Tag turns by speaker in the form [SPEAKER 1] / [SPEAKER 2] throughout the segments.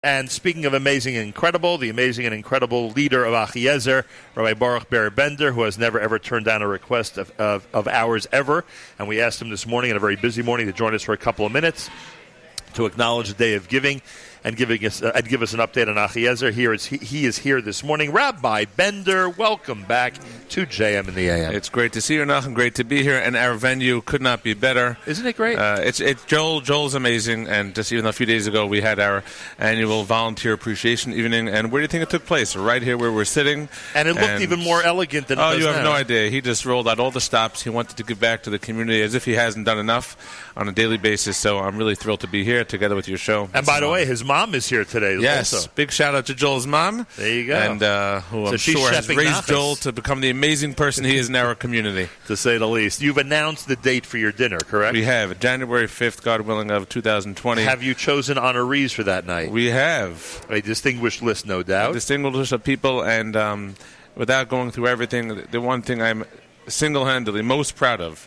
[SPEAKER 1] And speaking of amazing and incredible, the amazing and incredible leader of Achiezer, Rabbi Baruch Ber Bender, who has never ever turned down a request of ours ever. And we asked him this morning, in a very busy morning, to join us for a couple of minutes to acknowledge the Day of Giving and give us an update on Achiezer. He is here this morning. Rabbi Bender, welcome back to JM in the AM.
[SPEAKER 2] It's great to see you, Nachum. Great to be here, and our venue could not be better.
[SPEAKER 1] Isn't it great?
[SPEAKER 2] Joel's amazing, and just even a few days ago we had our annual volunteer appreciation evening, and where do you think it took place? Right here where we're sitting.
[SPEAKER 1] And it looked even more elegant than it does
[SPEAKER 2] you have
[SPEAKER 1] now.
[SPEAKER 2] no idea. He just rolled out all the stops. He wanted to give back to the community as if he hasn't done enough on a daily basis, so I'm really thrilled to be here together with your show.
[SPEAKER 1] And by the way, his mom is here today.
[SPEAKER 2] Yes,
[SPEAKER 1] also.
[SPEAKER 2] Big shout out to Joel's mom.
[SPEAKER 1] There you go.
[SPEAKER 2] And who I'm sure has raised Joel to become the amazing person he is in our community.
[SPEAKER 1] To say the least. You've announced the date for your dinner, correct?
[SPEAKER 2] We have. January 5th, God willing, of 2020.
[SPEAKER 1] Have you chosen honorees for that night?
[SPEAKER 2] We have.
[SPEAKER 1] A distinguished list, no doubt.
[SPEAKER 2] A distinguished list of people, and without going through everything, the one thing I'm single-handedly most proud of,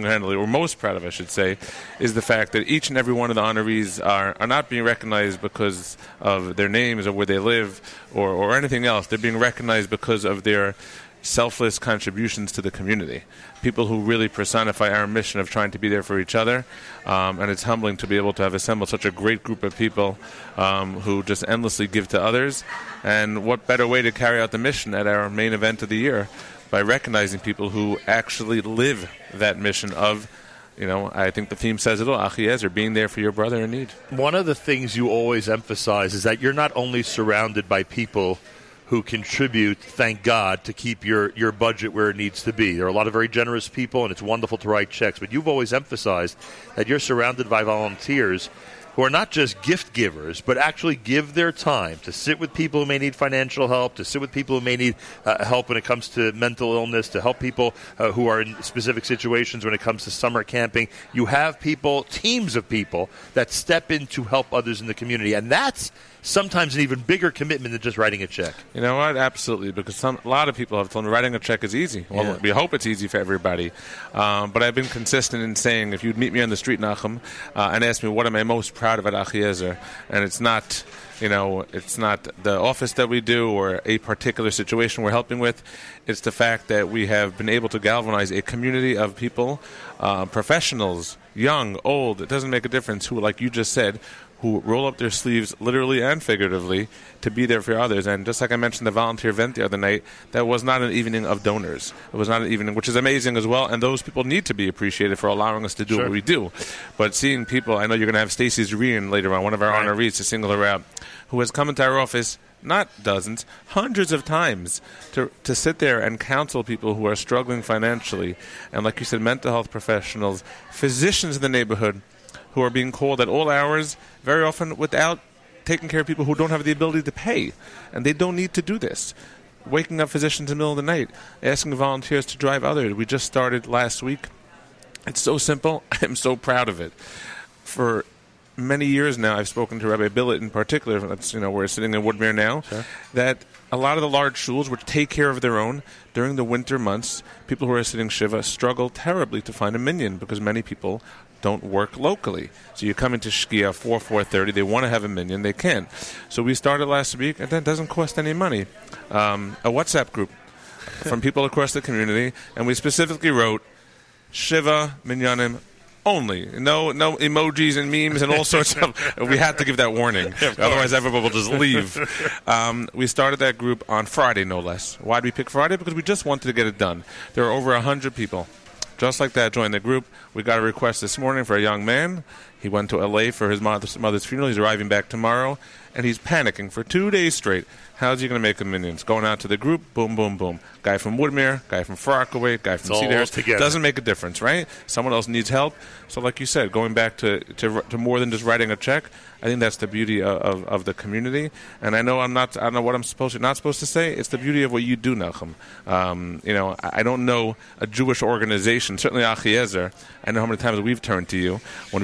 [SPEAKER 2] I should say, is the fact that each and every one of the honorees are not being recognized because of their names or where they live or anything else. They're being recognized because of their selfless contributions to the community. People who really personify our mission of trying to be there for each other. And it's humbling to be able to have assembled such a great group of people who just endlessly give to others. And what better way to carry out the mission at our main event of the year by recognizing people who actually live that mission of, I think the theme says it all, Achiezer, being there for your brother in need.
[SPEAKER 1] One of the things you always emphasize is that you're not only surrounded by people who contribute, thank God, to keep your budget where it needs to be. There are a lot of very generous people, and it's wonderful to write checks, but you've always emphasized that you're surrounded by volunteers who are not just gift givers, but actually give their time to sit with people who may need financial help, to sit with people who may need help when it comes to mental illness, to help people who are in specific situations when it comes to summer camping. You have people, teams of people, that step in to help others in the community, and that's sometimes an even bigger commitment than just writing a check.
[SPEAKER 2] You know what? Absolutely, because a lot of people have told me writing a check is easy. Well, we hope it's easy for everybody. But I've been consistent in saying, if you'd meet me on the street, Nachum, and ask me what am I most proud of at Achiezer, and it's not the office that we do or a particular situation we're helping with. It's the fact that we have been able to galvanize a community of people, professionals, young, old, it doesn't make a difference, who, like you just said, who roll up their sleeves literally and figuratively to be there for others. And just like I mentioned the volunteer event the other night, that was not an evening of donors. It was not an evening, which is amazing as well, and those people need to be appreciated for allowing us to do what we do. But seeing people, I know you're going to have Stacey Zurian later on, one of our honorees, to single her out, who has come into our office not dozens, hundreds of times to sit there and counsel people who are struggling financially. And like you said, mental health professionals, physicians in the neighborhood, who are being called at all hours, very often without taking care of people who don't have the ability to pay. And they don't need to do this. Waking up physicians in the middle of the night, asking volunteers to drive others. We just started last week. It's so simple. I'm so proud of it. For many years now, I've spoken to Rabbi Billet in particular, that's, we're sitting in Woodmere now, that a lot of the large shuls, which take care of their own, during the winter months, people who are sitting Shiva struggle terribly to find a minyan because many people don't work locally. So you come into Shkia 4:30, they want to have a minyan, they can't. So we started last week, and that doesn't cost any money. A WhatsApp group from people across the community, and we specifically wrote Shiva Minyanim only. No emojis and memes and all sorts of... We had to give that warning. Otherwise, everyone will just leave. We started that group on Friday, no less. Why did we pick Friday? Because we just wanted to get it done. There are over 100 people just like that joined the group. We got a request this morning for a young man. He went to L.A. for his mother's funeral. He's arriving back tomorrow, and he's panicking for 2 days straight. How's he going to make a minions? Going out to the group, boom, boom, boom. Guy from Woodmere, guy from Rockaway, guy from Cedarhurst. Doesn't make a difference, right? Someone else needs help. So like you said, going back to more than just writing a check, I think that's the beauty of the community. And I know I don't know what I'm not supposed to say. It's the beauty of what you do, Nachum. I don't know a Jewish organization, certainly Achiezer. I know how many times we've turned to you when we were first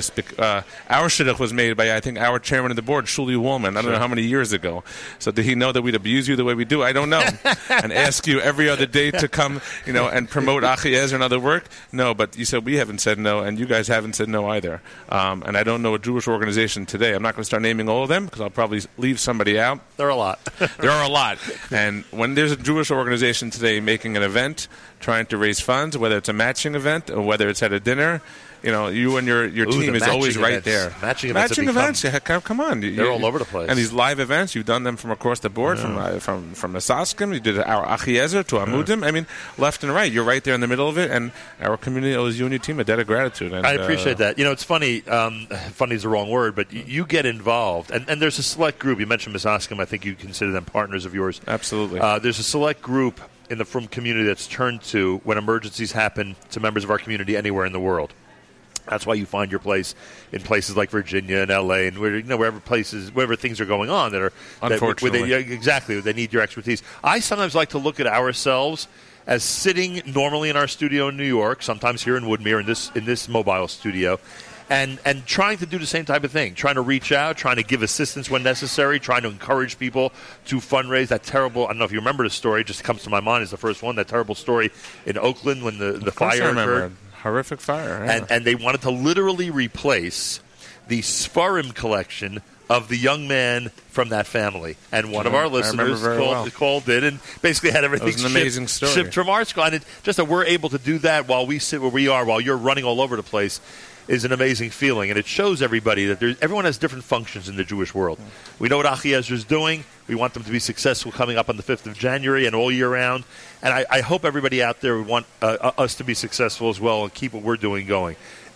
[SPEAKER 2] this. Our shidduch was made by, I think, our chairman of the board, Shuli Woolman. I don't know how many years ago. So did he know that we'd abuse you the way we do? I don't know. And ask you every other day to come, and promote Achiezer and other work? No, but you said we haven't said no, and you guys haven't said no either. And I don't know a Jewish organization today. I'm not going to start naming all of them because I'll probably leave somebody out.
[SPEAKER 1] There are a lot.
[SPEAKER 2] There are a lot. And when there's a Jewish organization today making an event, trying to raise funds, whether it's a matching event or whether it's at a dinner, you and your team is always right there.
[SPEAKER 1] Matching
[SPEAKER 2] events, come on.
[SPEAKER 1] They're all over the place.
[SPEAKER 2] And these live events, you've done them from across the board, from Asaskim, you did our Achiezer to Amudim. I mean, left and right. You're right there in the middle of it, and our community owes you and your team a debt of gratitude. And,
[SPEAKER 1] I appreciate that. It's funny. Funny is the wrong word, but you get involved, and there's a select group. You mentioned Asaskim. I think you consider them partners of yours.
[SPEAKER 2] Absolutely.
[SPEAKER 1] There's a select group in the Frum community that's turned to when emergencies happen to members of our community anywhere in the world. That's why you find your place in places like Virginia and L.A. and wherever things are going on that are
[SPEAKER 2] unfortunately
[SPEAKER 1] exactly they need your expertise. I sometimes like to look at ourselves as sitting normally in our studio in New York, sometimes here in Woodmere in this mobile studio, and trying to do the same type of thing, trying to reach out, trying to give assistance when necessary, trying to encourage people to fundraise. That terrible, I don't know if you remember the story, it just comes to my mind as the first one, that terrible story in Oakland when the fire occurred.
[SPEAKER 2] Horrific fire. Yeah.
[SPEAKER 1] And they wanted to literally replace the Sfarim collection of the young man from that family. And one of our listeners called in and basically had everything shipped from our school. And it's just that we're able to do that while we sit where we are, while you're running all over the place, is an amazing feeling. And it shows everybody that everyone has different functions in the Jewish world. We know what Achiezer is doing. We want them to be successful coming up on the 5th of January and all year round. And I hope everybody out there would want us to be successful as well and keep what we're doing going.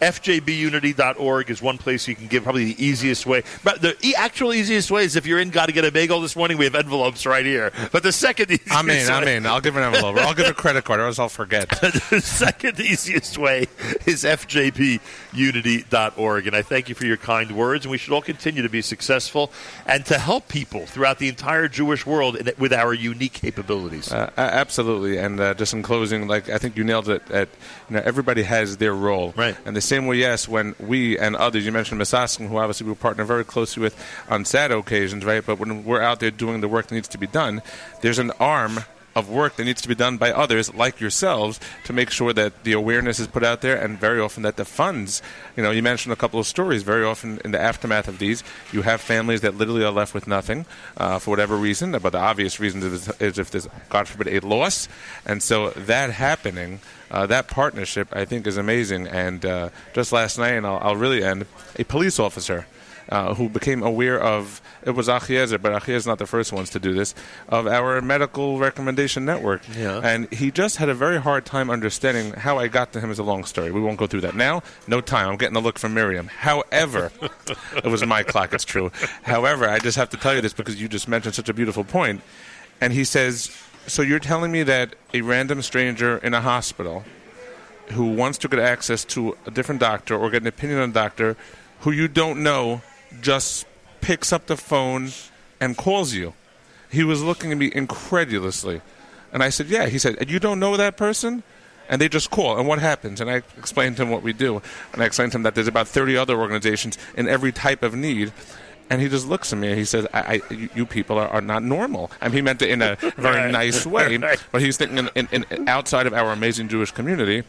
[SPEAKER 1] FJBunity.org is one place you can give, probably the easiest way. But the actual easiest way is if you're in Got to Get a Bagel this morning, we have envelopes right here. But the second easiest way...
[SPEAKER 2] I'm in. I'll give an envelope. I'll give a credit card, or else I'll forget.
[SPEAKER 1] The second easiest way is FJBunity.org. And I thank you for your kind words. And we should all continue to be successful and to help people throughout the entire Jewish world with our unique capabilities.
[SPEAKER 2] Absolutely. And just in closing, I think you nailed it. Everybody has their role.
[SPEAKER 1] Right.
[SPEAKER 2] And the same way, yes, when we and others, you mentioned Asaskim, who obviously we partner very closely with on sad occasions, right? But when we're out there doing the work that needs to be done, there's an arm of work that needs to be done by others like yourselves to make sure that the awareness is put out there, and very often that the funds, you mentioned a couple of stories, very often in the aftermath of these, you have families that literally are left with nothing for whatever reason, but the obvious reason is if there's, God forbid, a loss. And so that happening, that partnership, I think, is amazing. And just last night, and I'll really end, a police officer who became aware of, it was Achiezer, but Achiezer is not the first ones to do this, of our medical recommendation network.
[SPEAKER 1] Yeah.
[SPEAKER 2] And he just had a very hard time understanding how I got to him. Is a long story. We won't go through that now. No time. I'm getting a look from Miriam. However, it was my clock, it's true. However, I just have to tell you this because you just mentioned such a beautiful point. And he says, so you're telling me that a random stranger in a hospital who wants to get access to a different doctor or get an opinion on a doctor who you don't know just picks up the phone and calls you? He was looking at me incredulously. And I said, yeah. He said, and you don't know that person? And they just call. And what happens? And I explained to him what we do. And I explained to him that there's about 30 other organizations in every type of need. And he just looks at me and he says, you people are not normal. And he meant it in a very nice way. But he's thinking in outside of our amazing Jewish community,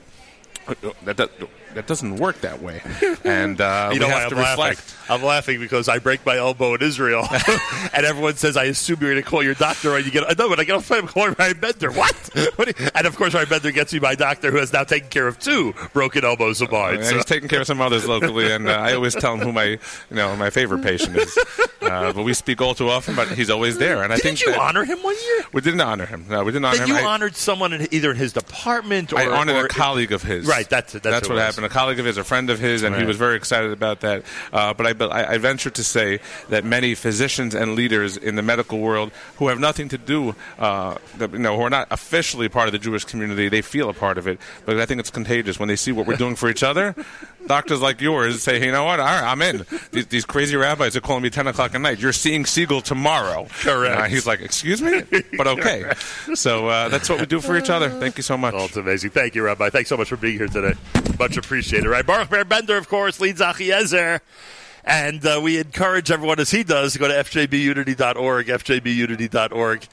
[SPEAKER 2] that doesn't work that way. And we have to reflect.
[SPEAKER 1] I'm laughing because I break my elbow in Israel, and everyone says, I assume you're going to call your doctor, and you get, no, when I get off the phone, I'm calling Ryan Bender. What? And of course, Ryan Bender gets me my doctor, who has now taken care of 2 broken elbows of mine.
[SPEAKER 2] He's taking care of some others locally, and I always tell him who my favorite patient is. But we speak all too often, but he's always there. And I think
[SPEAKER 1] you honor him one year?
[SPEAKER 2] We didn't honor him. No, we didn't honor him.
[SPEAKER 1] You honored someone either in his department or...
[SPEAKER 2] I honored a colleague of his.
[SPEAKER 1] Right, that's what
[SPEAKER 2] happened. A colleague of his, a friend of his, and he was very excited about that. But I venture to say that many physicians and leaders in the medical world who have nothing to do, who are not officially part of the Jewish community, they feel a part of it. But I think it's contagious when they see what we're doing for each other. doctors like yours say, you know what, all right, I'm in. These crazy rabbis are calling me 10 o'clock at night. You're seeing Siegel tomorrow.
[SPEAKER 1] Correct.
[SPEAKER 2] He's like, excuse me? But okay. So that's what we do for each other. Thank you so much.
[SPEAKER 1] Oh, it's amazing. Thank you, Rabbi. Thanks so much for being here today. Much appreciated. Right, Baruch Ber Bender, of course, leads Achiezer. And we encourage everyone, as he does, to go to fjbunity.org, fjbunity.org.